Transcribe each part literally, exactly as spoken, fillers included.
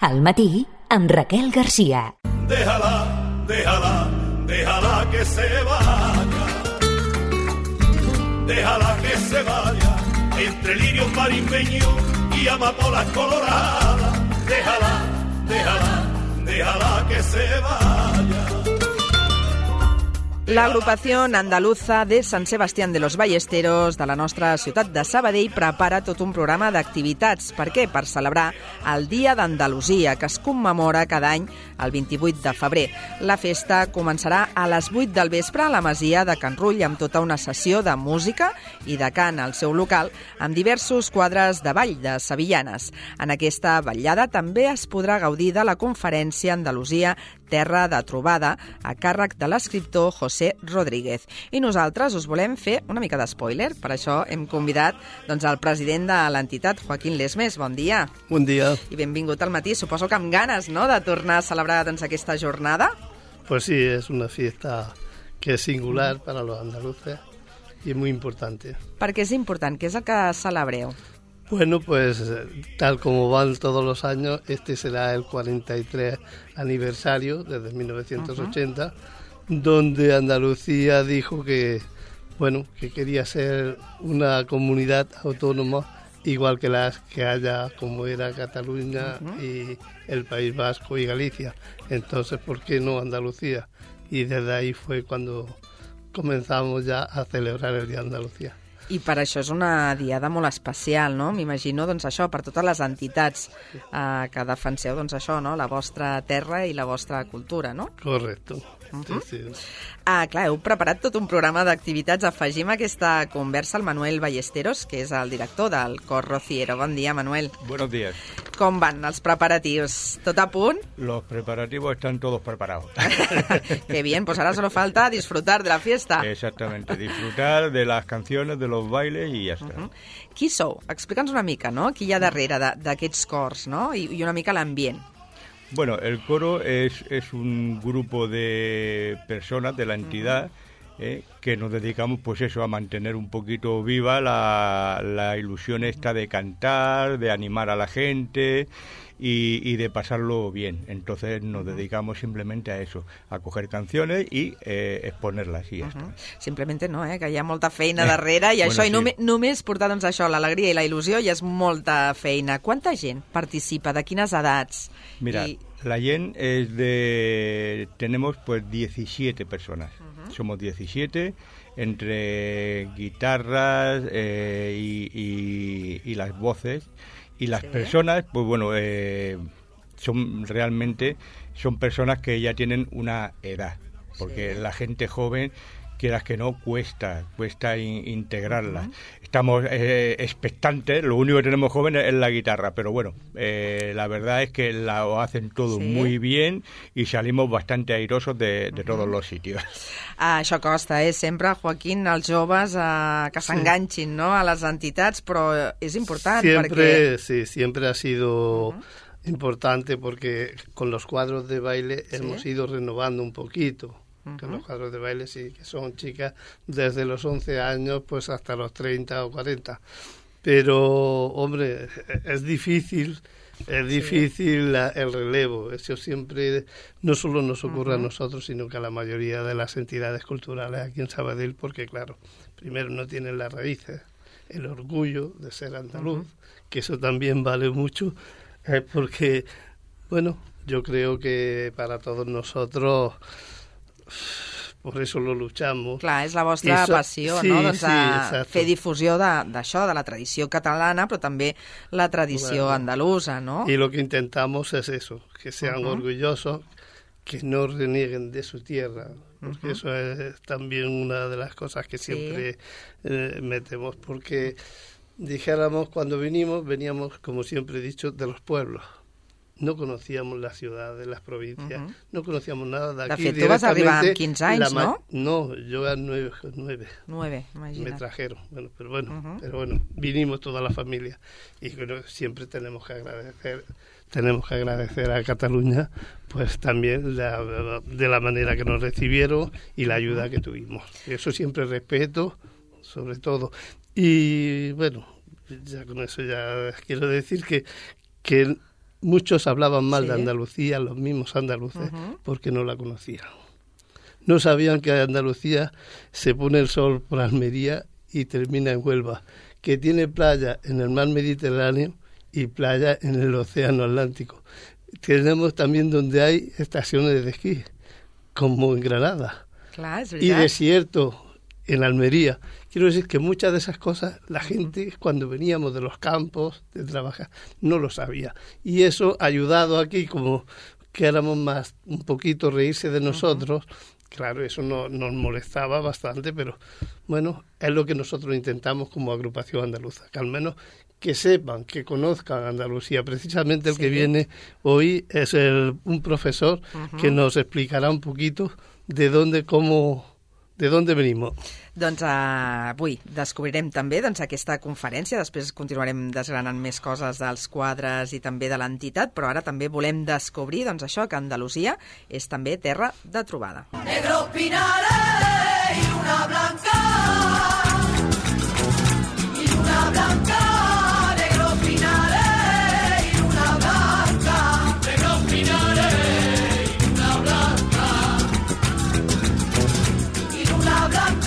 Al matí, amb Raquel García. Déjala, déjala, déjala que se vaya. Déjala que se vaya entre lirios marismeños y amapolas coloradas. Déjala, déjala, déjala que se vaya. L'agrupació andaluza de Sant Sebastián de los Ballesteros de la nostra ciutat de Sabadell prepara tot un programa d'activitats. Per què? Per celebrar el Dia d'Andalusia, que es commemora cada any el vint-i-vuit de febrer. La festa començarà a les vuit del vespre a la Masia de Can Rull amb tota una sessió de música i de cant al seu local amb diversos quadres de ball de sevillanes. En aquesta vetllada també es podrà gaudir de la conferència Andalusia Terra de Trobada, a càrrec de l'escriptor José Rodríguez. I nosaltres us volem fer una mica de spoiler. Per això hem convidat doncs, el president de l'entitat, Joaquín Lesmes. Bon dia. Bon dia. I benvingut al matí. Suposo que amb ganes, no?, de tornar a celebrar doncs, aquesta jornada. Pues sí, es una fiesta que es singular para los andaluces y es muy importante. Per què és important? Què és el que celebreu? Bueno, pues tal como van todos los años, este será el cuarenta y tres aniversario desde mil novecientos ochenta, uh-huh. donde Andalucía dijo que, bueno, que quería ser una comunidad autónoma igual que las que haya como era Cataluña uh-huh. y el País Vasco y Galicia. Entonces, ¿por qué no Andalucía? Y desde ahí fue cuando comenzamos ya a celebrar el Día de Andalucía. I per això és una diada molt especial, no? M'imagino, doncs, això, per totes les entitats eh, que defenseu, doncs, això, no?, la vostra terra i la vostra cultura, no? Correcto. Uh-huh. Sí, sí. Ah, clar, heu preparat tot un programa d'activitats. Afegim aquesta conversa al Manuel Ballesteros, que és el director del Cor Rociero. Bon dia, Manuel. Buenos días. Com van els preparatius? Tot a punt? Los preparativos están todos preparados. Qué bien, pues ahora solo falta disfrutar de la fiesta. Exactamente, disfrutar de las canciones, de los bailes y ya está. Uh-huh. Qui sou? Explica'ns una mica, no?, qui hi ha darrere d'aquests cors, no?, I, i una mica l'ambient. Bueno, el coro es, es un grupo de personas de la entidad eh, que nos dedicamos, pues eso, a mantener un poquito viva la, la ilusión esta de cantar, de animar a la gente y, y de pasarlo bien. Entonces nos dedicamos simplemente a eso, a coger canciones y eh, exponerlas y ja està. Uh-huh. Simplement no, eh, que hi ha molta feina darrere i bueno, això, sí. i només, només portar doncs, això, l'alegria i la il·lusió ja és molta feina. Quanta gent participa? De quines edats? Mira, I... la gent es de... Tenemos pues diecisiete personas. Uh-huh. Somos diecisiete entre guitarras eh, y, y, y las voces. Y las sí. personas, pues bueno, eh, son realmente son personas que ya tienen una edad. Porque sí. la gente joven, quieras que no, cuesta, cuesta in, integrarla. Uh-huh. Estamos eh, expectantes, lo único que tenemos jóvenes es la guitarra, pero bueno, eh, la verdad es que lo hacen todo sí. muy bien y salimos bastante airosos de, de uh-huh. todos los sitios. Ah, això costa, eh? Sempre, Joaquín, els joves eh, que s'enganxin sí. no? a les entitats, però és important siempre, perquè... Sí, siempre ha sido... Uh-huh. importante porque con los cuadros de baile ¿sí? hemos ido renovando un poquito. Uh-huh. Que los cuadros de baile sí, que son chicas desde los once años pues hasta los treinta o cuarenta. Pero, hombre, es difícil, es difícil sí. la, el relevo. Eso siempre no solo nos ocurre uh-huh. a nosotros, sino que a la mayoría de las entidades culturales aquí en Sabadell, porque claro, primero no tienen las raíces, el orgullo de ser andaluz, uh-huh. que eso también vale mucho, eh, porque, bueno, yo creo que para todos nosotros... por eso lo luchamos. Clar, és la vostra so, passió, sí, no? Doncs sí, a fer difusió d'això, de, de la tradició catalana, però també la tradició bueno, andalusa, ¿no? Y lo que intentamos es eso, que sean uh-huh. orgullosos, que no renieguen de su tierra, porque uh-huh. eso es también una de las cosas que siempre sí. eh, metemos, porque dijéramos, cuando vinimos, veníamos, como siempre he dicho, de los pueblos. No conocíamos las ciudades, las provincias, uh-huh. no conocíamos nada de aquí. De fet, tu vas arribar amb quinze anys, ma- no? No, yo a nueve. Nueve, nueve imagina't. Me trajeron, bueno, pero bueno, uh-huh. pero bueno, vinimos toda la familia y bueno, siempre tenemos que agradecer, tenemos que agradecer a Cataluña, pues también la, de la manera que nos recibieron y la ayuda que tuvimos. Eso siempre respeto, sobre todo. Y bueno, ya con eso ya quiero decir que que muchos hablaban mal sí. de Andalucía, los mismos andaluces, uh-huh. porque no la conocían. No sabían que Andalucía se pone el sol por Almería y termina en Huelva, que tiene playa en el mar Mediterráneo y playa en el océano Atlántico. Tenemos también donde hay estaciones de esquí, como en Granada, Clar, y desierto en Almería. Quiero decir que muchas de esas cosas la gente, uh-huh. cuando veníamos de los campos de trabajar, no lo sabía. Y eso ha ayudado aquí, como que éramos más, un poquito reírse de nosotros. Uh-huh. Claro, eso no, nos molestaba bastante, pero bueno, es lo que nosotros intentamos como agrupación andaluza, que al menos que sepan, que conozcan Andalucía. Precisamente el sí. que viene hoy es el, un profesor uh-huh. que nos explicará un poquito de dónde, cómo, de dónde venimos. Doncs uh, avui descobrirem també doncs, aquesta conferència, després continuarem desgranant més coses dels quadres i també de l'entitat, però ara també volem descobrir doncs, això, que Andalusia és també terra de trobada. Negros pinares y luna blanca, y luna blanca, negros pinares y luna blanca, negros pinares y luna blanca, y luna blanca.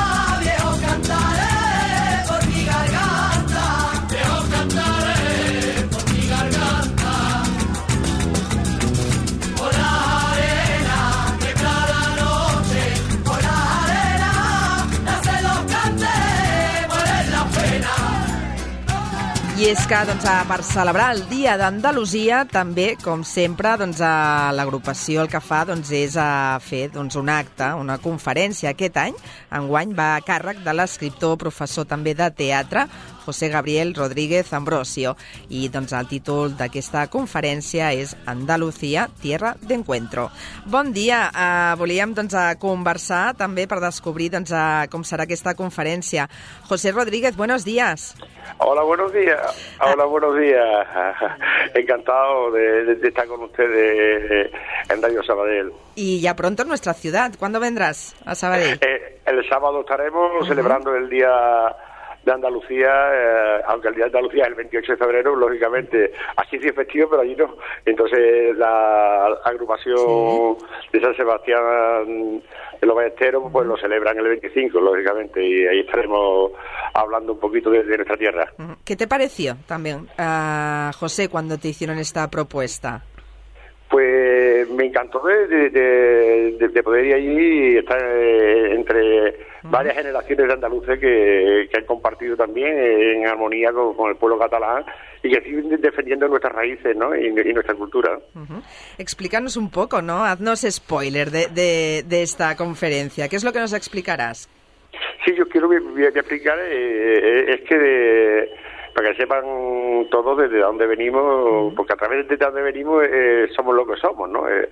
I és que doncs, per celebrar el Dia d'Andalusia també, com sempre, doncs, l'agrupació el que fa doncs, és fer doncs, un acte, una conferència. Aquest any, enguany, va a càrrec de l'escriptor, professor també de teatre, José Gabriel Rodríguez Ambrosio. I doncs, el títol d'aquesta conferència és Andalucía, tierra de encuentro. Bon dia. Uh, volíem doncs, conversar també per descobrir doncs, uh, com serà aquesta conferència. José Rodríguez, buenos días. Hola, buenos días. Hola, buenos días. Encantado de, de, de estar con ustedes en Radio Sabadell. Y ya pronto en nuestra ciudad. ¿Cuándo vendrás a Sabadell? Eh, el sábado estaremos uh-huh. celebrando el Día de Andalucía, eh, aunque el Día de Andalucía es el veintiocho de febrero, lógicamente, aquí sí es festivo, pero allí no. Entonces la agrupación sí. de San Sebastián de los Ballesteros pues lo celebran el veinticinco, lógicamente, y ahí estaremos hablando un poquito de, de nuestra tierra. ¿Qué te pareció también, uh, José, cuando te hicieron esta propuesta? Pues me encantó de, de, de, de poder ir allí y estar eh, entre uh-huh. varias generaciones de andaluces que, que han compartido también en armonía con, con el pueblo catalán y que siguen defendiendo nuestras raíces, ¿no? y, y nuestra cultura. Uh-huh. Explícanos un poco, ¿no? Haznos spoiler de, de, de esta conferencia. ¿Qué es lo que nos explicarás? Sí, yo quiero voy a explicar eh, es que de, para que sepan todos desde dónde venimos, porque a través de dónde venimos eh, somos lo que somos, ¿no? Eh,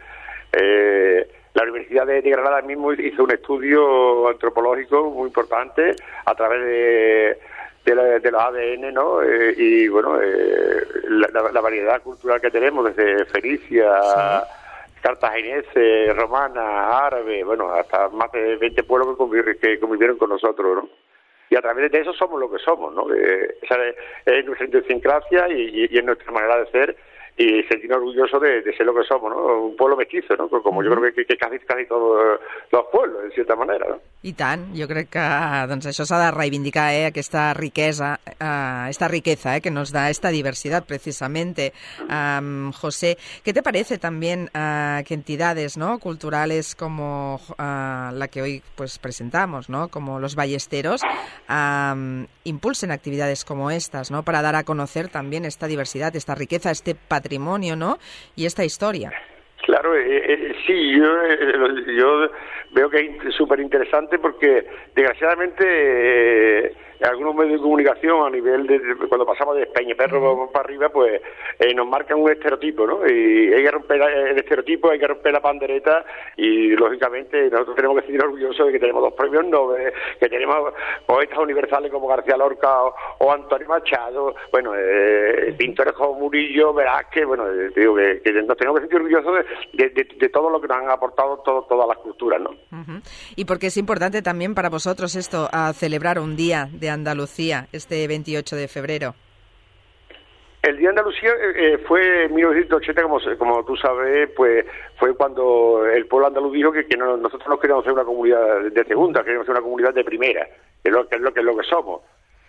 eh, la Universidad de, de Granada mismo hizo un estudio antropológico muy importante a través de, de, la, de los A D N, ¿no? Eh, y bueno, eh, la, la variedad cultural que tenemos desde Fenicia, sí. cartaginense, romana, árabe, bueno, hasta más de veinte pueblos que, conviv- que convivieron con nosotros, ¿no? Y a través de eso somos lo que somos, ¿no? Eh, esa es, es nuestra idiosincrasia y, y es nuestra manera de ser y sentirnos orgullosos de, de ser lo que somos, ¿no? Un pueblo mestizo, ¿no? Como yo creo que, que casi, casi todos los pueblos, en cierta manera, ¿no? I tant, jo crec que doncs, això s'ha de reivindicar, eh, aquesta riquesa, eh, esta riqueza eh, que nos da esta diversidad precisamente. Um, José, ¿qué te parece también uh, que entidades, ¿no? culturales como uh, la que hoy pues presentamos, ¿no? como los ballesteros, um, impulsen actividades como estas, ¿no? para dar a conocer también esta diversidad, esta riqueza, este patrimonio, ¿no? y esta historia? Claro, eh, eh, sí, yo, eh, yo veo que es súper interesante porque desgraciadamente eh, algunos medios de comunicación a nivel de, de cuando pasamos de Peñaperro uh-huh. para arriba, pues eh, nos marcan un estereotipo, ¿no? Y hay que romper el estereotipo, hay que romper la pandereta y lógicamente nosotros tenemos que sentir orgullosos de que tenemos dos premios Nobel, que tenemos poetas universales como García Lorca o, o Antonio Machado, bueno, eh, pintores como Murillo, Velázquez, bueno, eh, digo que, que nos tenemos que sentir orgullosos de, de, de, de todo lo que nos han aportado todo, todas las culturas, ¿no? Uh-huh. Y porque es importante también para vosotros esto, a celebrar un día de Andalucía este veintiocho de febrero. El Día de Andalucía eh, fue en mil novecientos ochenta, como, como tú sabes, pues fue cuando el pueblo andaluz dijo que, que no, nosotros no queríamos ser una comunidad de segunda, queríamos ser una comunidad de primera, que es lo que es lo que, es lo que somos.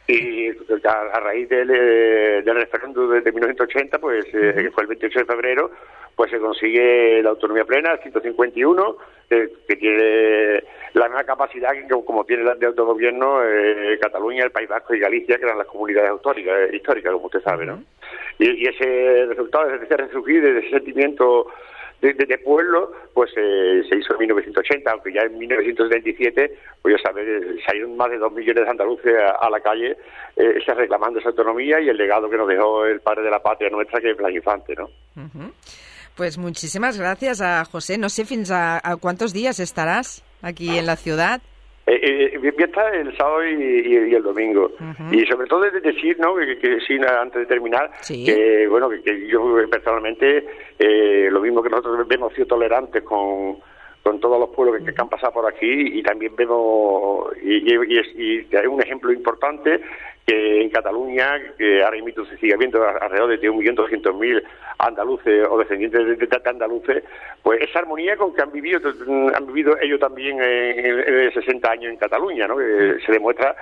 Y a, a raíz del, del referéndum de, de mil novecientos ochenta, pues eh, que fue el veintiocho de febrero, pues se consigue la autonomía plena, el ciento cincuenta y uno, eh, que tiene la misma capacidad que como tiene la de autogobierno eh, Cataluña, el País Vasco y Galicia, que eran las comunidades autónicas, eh, históricas, como usted sabe, ¿no? Y, y ese resultado, de ese resurgir, de ese sentimiento de, de, de pueblo, pues eh, se hizo en mil novecientos ochenta, aunque ya en mil novecientos setenta y siete, pues ya sabes, salieron más de dos millones de andaluces a, a la calle eh, reclamando esa autonomía y el legado que nos dejó el padre de la patria nuestra, que es Blas Infante, ¿no? Uh-huh. Pues muchísimas gracias a José. No sé fins a, a cuántos días estarás aquí en la ciudad. Eh, eh, voy a estar el sábado y, y, y el domingo. Uh-huh. Y sobre todo de decir, ¿no?, que, que, que sí, antes de terminar, ¿sí?, que bueno, que, que yo personalmente, eh, lo mismo que nosotros hemos sido tolerantes con, con todos los pueblos que, que han pasado por aquí, y también vemos, y, y, y, y hay un ejemplo importante, que en Cataluña, que ahora mismo se sigue viendo alrededor de un millón doscientos mil andaluces o descendientes de, de, de andaluces, pues esa armonía con que han vivido han vivido ellos también en, en sesenta años en Cataluña, ¿no? Que se demuestra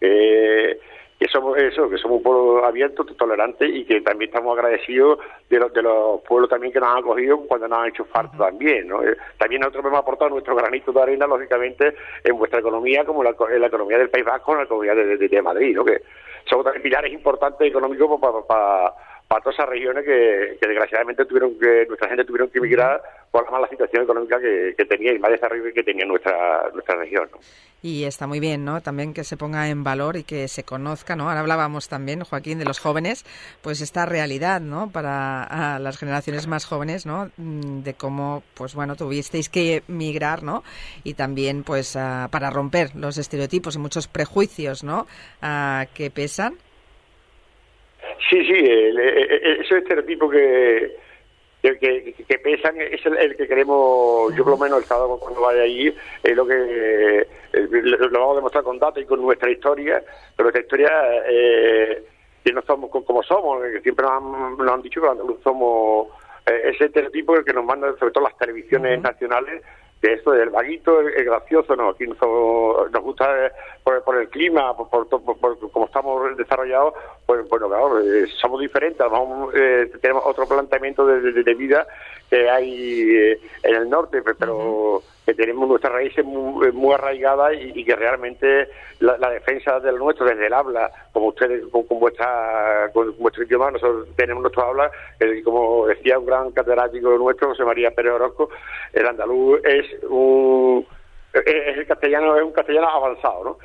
eh, que somos eso, que somos un pueblo abierto, tolerante, y que también estamos agradecidos de los, de los pueblos también que nos han acogido cuando nos han hecho falta también, ¿no? Eh, también nosotros hemos aportado nuestro granito de arena, lógicamente, en vuestra economía, como la, en la economía del País Vasco, en la economía de, de, de Madrid, ¿no? Que somos también pilares importantes económicos para pa, pa, pa todas esas regiones que, que desgraciadamente tuvieron que, nuestra gente tuvieron que emigrar por la mala situación económica que, que tenía y más desarrollo que tenía nuestra nuestra región, ¿no? Y está muy bien, ¿no?, también que se ponga en valor y que se conozca, ¿no? Ahora hablábamos también, Joaquín, de los jóvenes, pues esta realidad, ¿no?, para a las generaciones más jóvenes, ¿no?, de cómo, pues bueno, tuvisteis que migrar, ¿no?, y también, pues, uh, para romper los estereotipos y muchos prejuicios, ¿no?, uh, que pesan. Sí, sí, el, el, ese estereotipo que... Que, que, que pesan es el, el que queremos, yo por lo menos el sábado cuando vaya allí, es lo que eh, lo vamos a demostrar con datos y con nuestra historia, pero nuestra historia eh, que no somos como somos, que siempre nos han, nos han dicho que los andaluces somos eh, ese estereotipo que nos mandan sobre todo las televisiones uh-huh. nacionales, de esto del vaguito, el, el gracioso, no, aquí nos, nos gusta eh, por, por el clima, por, por, por, por cómo estamos desarrollados, pues bueno, claro, eh, somos diferentes, vamos, eh, tenemos otro planteamiento de, de, de vida que hay eh, en el norte, pero uh-huh. que tenemos nuestras raíces muy, muy arraigadas y, y que realmente la, la defensa del nuestro desde el habla, como ustedes con, con vuestra con vuestro idioma, nosotros tenemos nuestro habla, eh, como decía un gran catedrático nuestro, José María Pérez Orozco, el andaluz es un es el castellano, es un castellano avanzado, ¿no?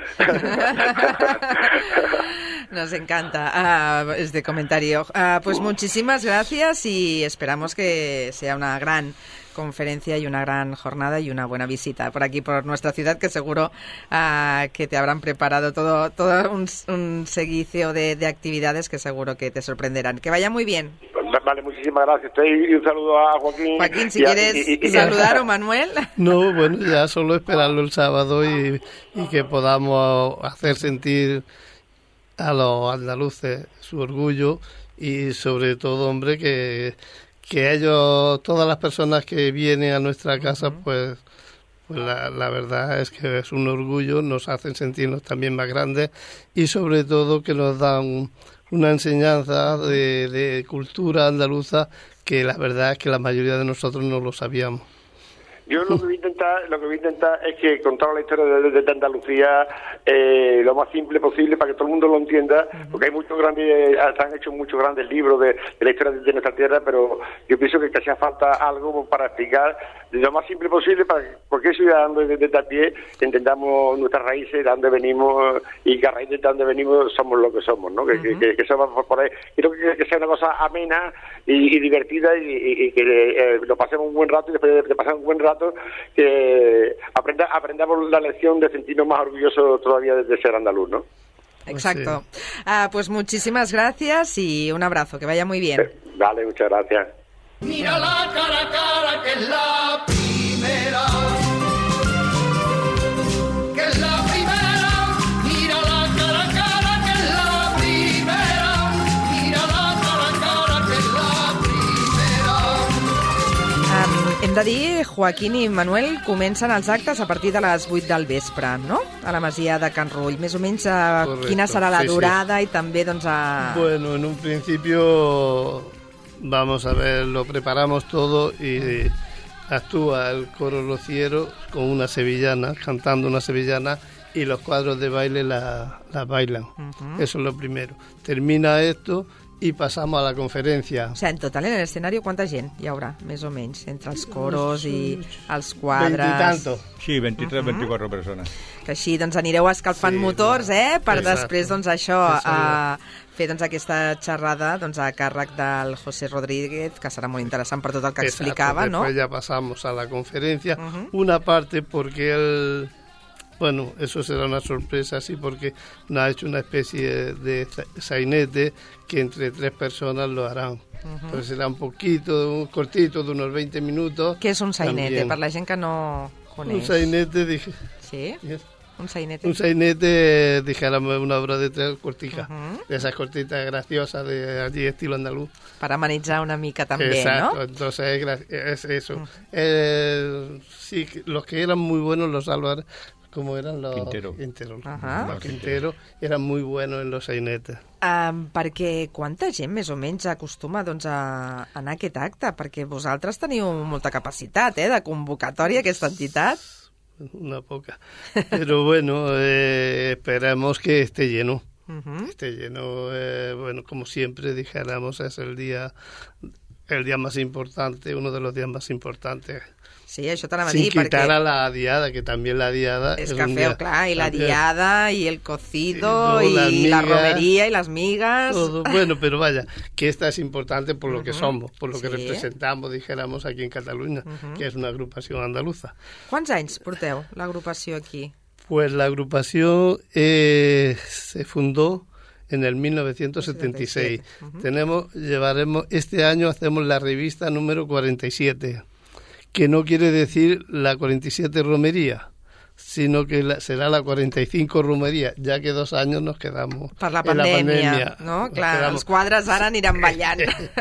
Nos encanta uh, este comentario. Uh, pues muchísimas gracias y esperamos que sea una gran conferencia y una gran jornada y una buena visita por aquí, por nuestra ciudad, que seguro uh, que te habrán preparado todo todo un, un seguicio de, de actividades que seguro que te sorprenderán. Que vaya muy bien. Vale, muchísimas gracias. Y un saludo a Joaquín. Joaquín, si y a, quieres y, y, y, saludar o Manuel. No, bueno, ya solo esperarlo el sábado y, y que podamos hacer sentir a los andaluces su orgullo y sobre todo, hombre, que, que ellos, todas las personas que vienen a nuestra casa, uh-huh. pues, pues la, la verdad es que es un orgullo, nos hacen sentirnos también más grandes y sobre todo que nos dan una enseñanza de, de cultura andaluza que la verdad es que la mayoría de nosotros no lo sabíamos. Yo lo que voy a intentar, lo que voy a intentar es que contar la historia de, de, de Andalucía eh, lo más simple posible para que todo el mundo lo entienda, porque hay muchos grandes, se han hecho muchos grandes libros de, de la historia de, de nuestra tierra, pero yo pienso que hacía falta algo para explicar lo más simple posible para que cualquier ciudadano desde, desde a pie entendamos nuestras raíces, de dónde venimos y que a raíz de dónde venimos somos lo que somos, ¿no? Que, uh-huh. que, que, que somos por ahí. Quiero que, que sea una cosa amena y, y divertida y, y, y que eh, lo pasemos un buen rato y después de, de pasar un buen rato que aprenda, aprendamos la lección de sentirnos más orgullosos todavía de, de ser andaluz, ¿no? Exacto. Sí. Ah, pues muchísimas gracias y un abrazo, que vaya muy bien. Vale, muchas gracias. Mira la cara a cara, que es la primera, que es la primera, mira la cara a cara, que es la primera, mira la cara a cara. Hem de dir, Joaquín i Manuel, comencen els actes a partir de les vuit del vespre, no? A la masia de Can Rull. Més o menys, a Correcto, quina serà la sí, durada sí. i també, doncs, a... Bueno, en un principio, vamos a ver, lo preparamos todo y actúa el coro rociero con una sevillana, cantando una sevillana, y los cuadros de baile la, la bailan. Uh-huh. Eso es lo primero. Termina esto i passam a la conferència. O sigui, en total, en l'escenari, quanta gent hi haurà, més o menys, entre els coros i els quadres? Veintitanto. Sí, veintitrés, veinticuatro persones. Que així doncs, anireu escalfant sí, motors, eh? Per exacte. Després, doncs, això, a fer doncs, aquesta xerrada doncs, a càrrec del José Rodríguez, que serà molt interessant per tot el que exacte. Explicava, ¿no? Después ya pasamos a la conferencia. Uh-huh. Una parte porque él... Bueno, eso será una sorpresa, sí, porque nos ha hecho una especie de sainete que entre tres personas lo harán. Uh-huh. Entonces será un poquito, un cortito, de unos veinte minutos. ¿Qué es un sainete? Para la gent que no coneix. Un sainete, dije... Sí? Yes. Un sainete. Un sainete, dijéramos, una obra de tres corticas. Uh-huh. De esas cortitas graciosas de allí, estilo andaluz. Para amenitzar una mica también, exacto, ¿no? Entonces es, es eso. Uh-huh. Eh, sí, los que eran muy buenos, los Álvarez, como eran los Quintero, Quintero. Uh-huh. Los Quintero eran muy buenos en los sainetes. Um, perquè quanta gent més o menys acostuma doncs, a anar a aquest acte? Perquè vosaltres teniu molta capacitat eh, de convocatòria, aquesta entitat. Una poca. Pero bueno, eh, esperamos que esté lleno. Uh-huh. Esté lleno, eh, bueno, como siempre dijéramos, es el día, el día más importante, uno de los días más importantes. Sí, això t'anava a dir, perquè... Sin quitar a la diada, que també la diada... És és que un feu, dia, clar, i la també, diada, i el cocido, y i migas, la romería, y las migas... Todo. Bueno, pero vaya, que esta es importante por lo uh-huh. que somos, por lo sí. que representamos, dijéramos, aquí en Cataluña, uh-huh. que es una agrupación andaluza. Quants anys porteu l'agrupació aquí? Pues la agrupación eh, se fundó en el mil novecientos setenta y seis. Uh-huh. Tenemos, llevaremos, este año hacemos la revista número cuarenta y siete, que no quiere decir la cuarenta y siete romería, sino que la, será la cuarenta y cinco romería, ya que dos años nos quedamos per la en pandèmia, la pandèmia. No? Clar, quedamos... els quadres ara aniran ballant.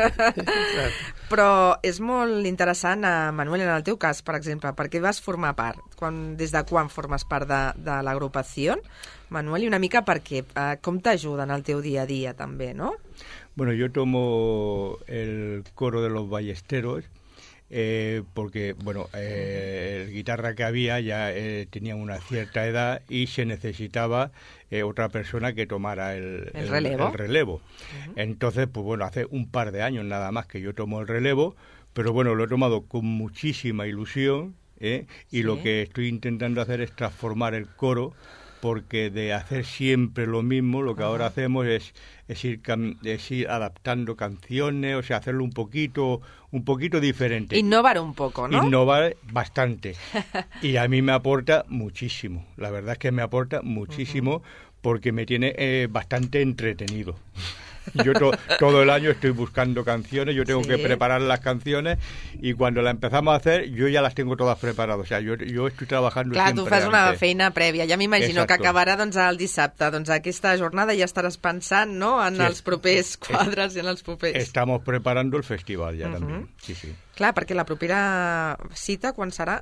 Però és molt interessant, Manuel, en el teu cas, per exemple, perquè vas formar part, quan, des de quan formes part de, de l'agrupació, Manuel, i una mica perquè, eh, com t'ajuda en el teu dia a dia també, no? Bueno, yo tomo el coro de los ballesteros, Eh, porque, bueno, eh, el guitarra que había ya eh, tenía una cierta edad y se necesitaba eh, otra persona que tomara el, el, el relevo. El relevo. Uh-huh. Entonces, pues bueno, hace un par de años nada más que yo tomo el relevo, pero bueno, lo he tomado con muchísima ilusión ¿eh? y sí. Lo que estoy intentando hacer es transformar el coro, porque de hacer siempre lo mismo, lo que uh-huh. ahora hacemos es, es, ir cam- es ir adaptando canciones, o sea, hacerlo un poquito, un poquito diferente. Innovar un poco, ¿no? Innovar bastante. Y a mí me aporta muchísimo. La verdad es que me aporta muchísimo uh-huh. porque me tiene eh, bastante entretenido. Yo to, todo el año estoy buscando canciones, yo tengo sí. que preparar las canciones y cuando las empezamos a hacer yo ya las tengo todas preparadas, o sea, yo, yo estoy trabajando clar, siempre tu fas antes. Una feina prèvia, ja m'imagino Exacto. que acabarà doncs, el dissabte, doncs aquesta jornada ja estaràs pensant no, en sí, els propers quadres i en els propers... Estamos preparando el festival ya uh-huh. también, sí, sí. Clar, perquè la propera cita quan serà?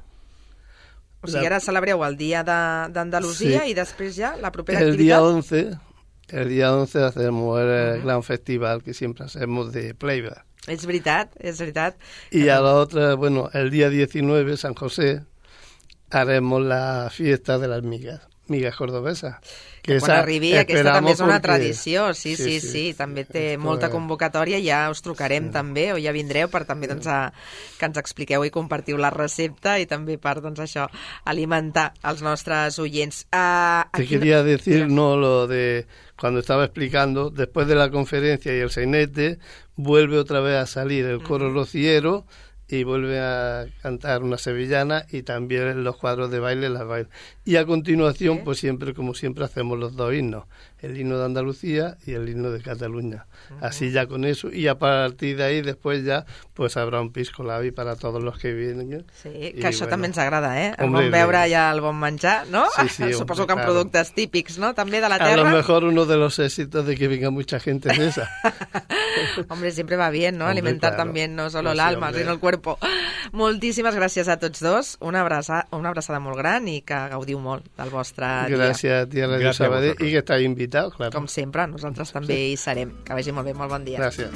O sigui, ara celebreu el dia d'Andalusia sí. i després ja la propera el activitat... Dia once... El día once hacemos el uh-huh. gran festival que siempre hacemos de playback. És veritat, és veritat. Y a la otra, bueno, el día diecinueve, San José, haremos la fiesta de las migas, migas cordobesas. Que quan arribi, aquesta també és una porque... tradició, sí, sí, sí, sí, sí. també té Esto molta es... convocatòria, ja us trucarem sí. també, o ja vindreu per també doncs, a, que ens expliqueu i compartiu la recepta i també per, doncs això, alimentar els nostres oients. Uh, Te quería decir, no, lo de... Cuando estaba explicando, después de la conferencia y el sainete, vuelve otra vez a salir el coro uh-huh. rociero y vuelve a cantar una sevillana y también los cuadros de baile las bailan. Y a continuación, ¿sí? pues siempre, como siempre, hacemos los dos himnos. el himno de Andalucía y el himno de Cataluña. Uh-huh. Así ya con eso, y a partir de ahí después ya pues habrá un pisco labi para todos los que vienen. Sí, que I, això bueno, també ens agrada, eh? El hombre, bon beure i el bon menjar, no? Sí, sí, Suposo hombre, que amb claro. productes típics, ¿no? També de la tierra. A lo mejor uno de los éxitos de que venga mucha gente de esa. Hombre, siempre va bien, ¿no? Hombre, Alimentar claro. también no solo sí, el alma, hombre. sino el cuerpo. Moltíssimes gràcies a tots dos, una abraçada, una abraçada molt gran i que gaudiu molt del vostre dia. Gràcies a ti, a Radio Sabadell, i que estàs invitat, claro. Com sempre, nosaltres també sí. hi serem. Que vagi molt bé, molt bon dia. Gràcies.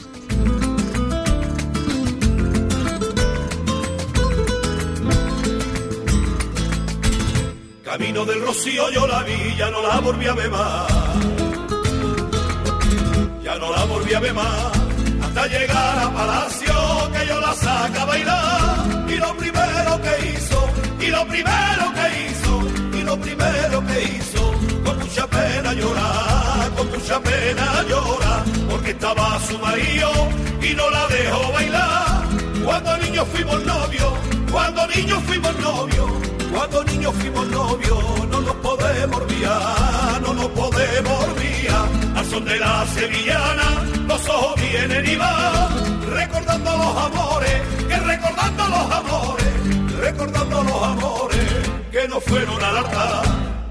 Camino del Rocío yo la vi, ya no la volví a ver más. Ya no la volví a ver más. Hasta llegar a Palacio, que yo la saca a bailar. Y lo primero que hizo, y lo primero que hizo, y lo primero que hizo, con mucha pena llorar, con mucha pena llorar, porque estaba su marido y no la dejó bailar. Cuando niños fuimos novios, cuando niños fuimos novios, cuando niños fuimos novios, no nos podemos olvidar, no nos podemos olvidar. Al son de la sevillana, los ojos vienen y van, recordando los amores, que recordando los amores, recordando los amores, que no fueron al altar.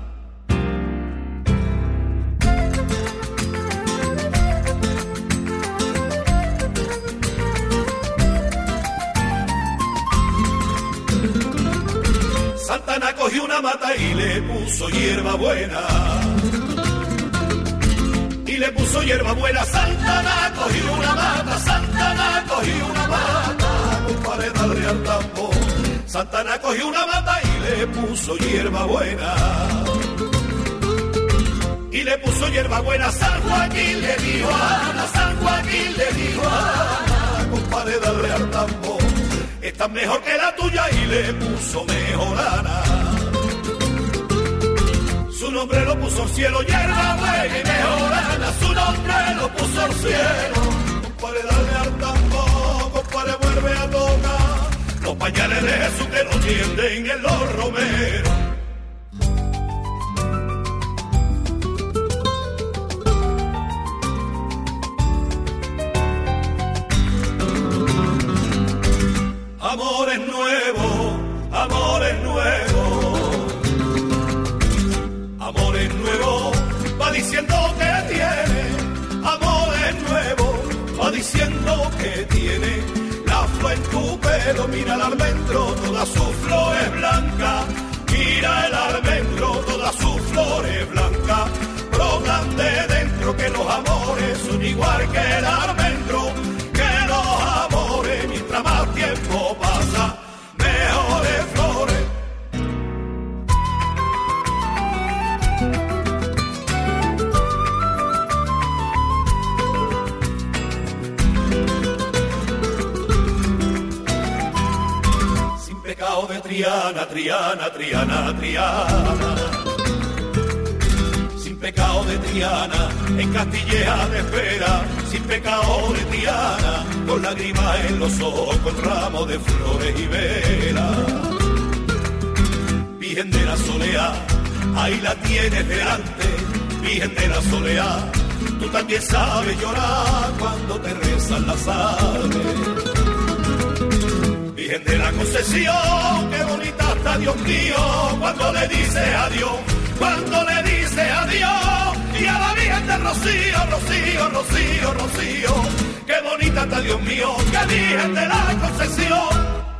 Santana cogió una mata y le puso hierba buena. Y le puso hierba buena. Santana cogió una mata, Santana cogió una mata, compadre, dale al tambor. Santana cogió una mata y le puso hierba buena. Y le puso hierba buena. San Joaquín le dijo a Ana, San Joaquín le dijo a Ana, compadre, dale al tambor. Esta es mejor que la tuya y le puso mejorana. Su nombre lo puso al cielo, hierba buena y mejorana. Su nombre lo puso al cielo. Compadre, dale al tambor, compadre, vuelve a tocar los pañales de Jesús que nos tienden en los romeros. Amores nuevos, amores nuevos, amores nuevos, va diciendo que tiene, amores nuevos, va diciendo que tiene, la flor en tu pelo, mira el almendro, toda su flor es blanca, mira el almendro, toda su flor es blanca, brotan de dentro que los amores son igual que el almendro, que los amores, mientras más tiempo pasa, mejores flores. Sin pecado de Triana, Triana, Triana, Triana. Sin pecado de Triana, en Castilleja de espera, sin pecado de Triana, con lágrimas en los ojos, con ramos de flores y velas. Virgen de la Soleá, ahí la tienes delante, Virgen de la Soleá, tú también sabes llorar cuando te rezan las aves. Virgen de la Concesión, qué bonita está Dios mío, cuando le dices adiós, cuando le dice adiós, y a la Virgen de Rocío, Rocío, Rocío, Rocío, qué bonita está Dios mío, qué Virgen de la Concesión.